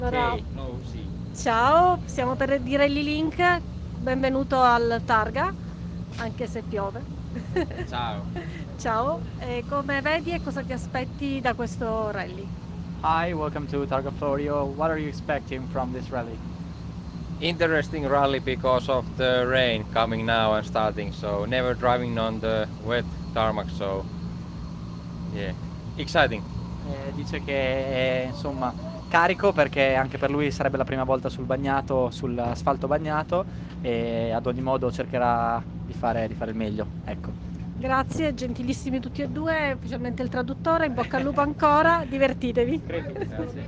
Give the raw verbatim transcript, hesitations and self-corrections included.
Allora, Ok, no, sì. ciao, siamo per di Rally Link, benvenuto al Targa, anche se piove. Ciao. Ciao, e come vedi e cosa ti aspetti da questo rally? Hi, welcome to Targa Florio. What are you expecting from this rally? Interesting rally because of the rain coming now and starting, so never driving on the wet tarmac, so yeah, exciting. Eh, dice che è insomma carico perché anche per lui sarebbe la prima volta sul bagnato, sull'asfalto bagnato e ad ogni modo cercherà di fare, di fare il meglio. Ecco. Grazie, gentilissimi tutti e due, specialmente il traduttore, in bocca al lupo ancora, divertitevi. Grazie.